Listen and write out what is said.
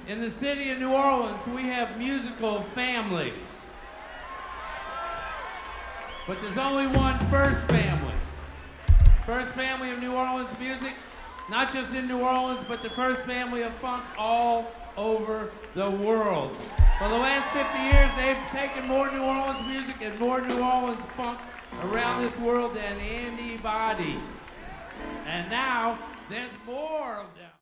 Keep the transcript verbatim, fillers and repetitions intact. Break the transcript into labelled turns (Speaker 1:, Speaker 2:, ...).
Speaker 1: In the city of New Orleans, we have musical families. But there's only one First Family. First Family of New Orleans music, not just in New Orleans, but the First Family of funk all over the world. For the last fifty years, they've taken more New Orleans music and more New Orleans funk around this world than anybody. And now, there's more of them.